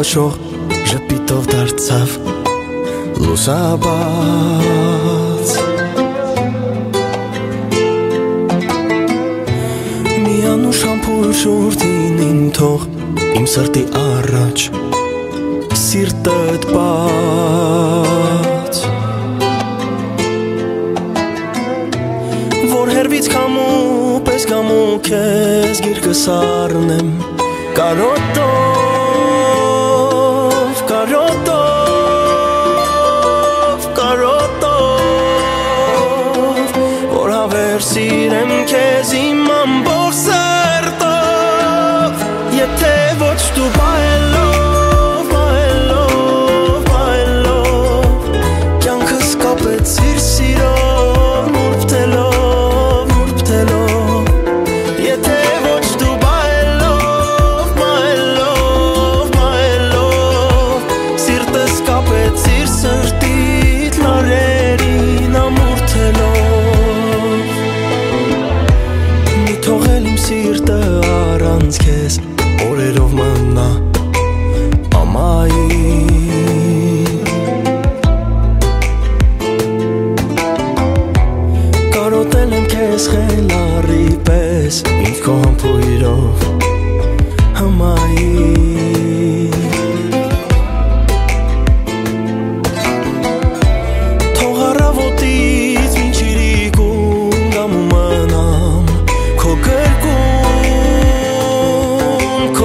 քաշող ժպիտով դարձավ լուսաբաց Միանուշ ամփոփ շուրթին թող իմ սրտի առաջ սիրտդ բաց Որ հերվից կամու պես կամու քեզ գիրկս առնեմ Կարոտով, կարոտով, կարոտով Որ հավեր սիրեմ քեզ իմ ամբողջ սրտով Եթե ոչ դու բայելով, բայելով, բայելով Կյանքս կապեցիր սիրով, նուրբթելով, նուրբթելով Եթե ոչ դու բայելով, բայելով, բայելով Սիրտս կապեցիր սրտիդ լարերին ամուրթելով Մի թողել իմ սիրտը առանց քեզ օրերով մնա ամայի Կարոտել եմ քեզ խելառի պես ինձ քո համբույրով հմայի Թող առավոտից մինչ իրիկուն գամու մնամ քո գրկում Քո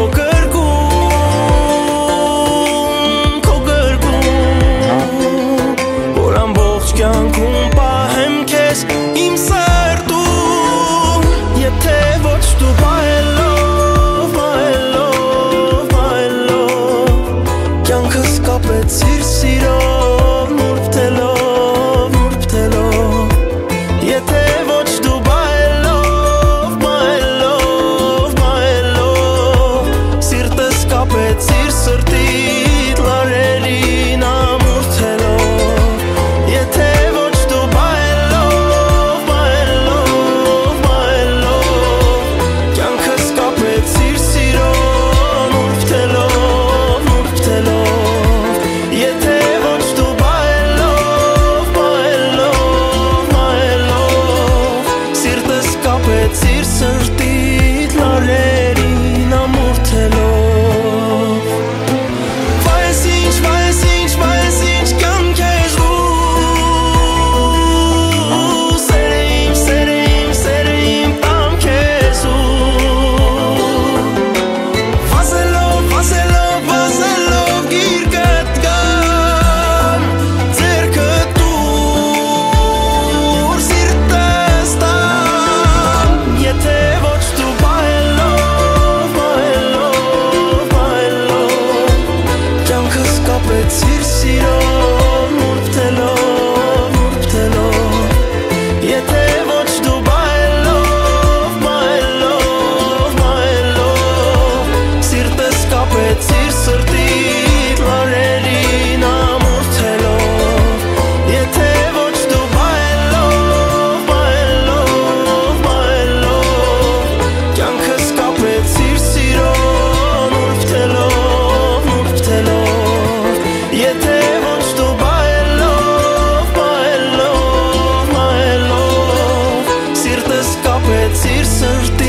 գրկում, քո գրկում Որ ամբողջ կյանքում պահեմ քեզ իմ սրտում Եթե ոչ դու բայելով, բայելով, բայելով Կյանքս կապեցիր սիրով, նուրբթելով, նուրբթելով Եթե ոչ դու բայելով, բայելով, բայելով Սիրտս կապեցիր սրտիդ լարերին ամուրթելով Եթե ոչ դու բայելով, բայելով, բայելով Կյանքս կապեցիր սիրով, նուրբթելով, նուրբթելով Եթե ոչ դու բայելով, բայելով, բայելով Սիրտս կապեցիր սրտիդ լարերին ամուրթելով Վայս ինչ կյանք ես դու Սերը իմ տամ քեզ ու Վազելով գիրկդ գամ Ձերքդ դուր սիրտս տամ Եթե ոչ դու բայելով, բայելով, բայելով Կյանքս կապեցիր սիրով, նուրբթելով, նուրբթելով Եթե ոչ դու բայելով, բայելով, բայելով Սիրտս կապեցիր սրտիդ լարերին ամուրթելով Եթե ոչ դու բայելով, բայելով, բայելով Կյանքս կապեցիր սիրով, նուրբթելով, նուրբթելով Եթե ոչ դու բայելով, բայելով, բայելով Սիրտս կապեցիր սրտի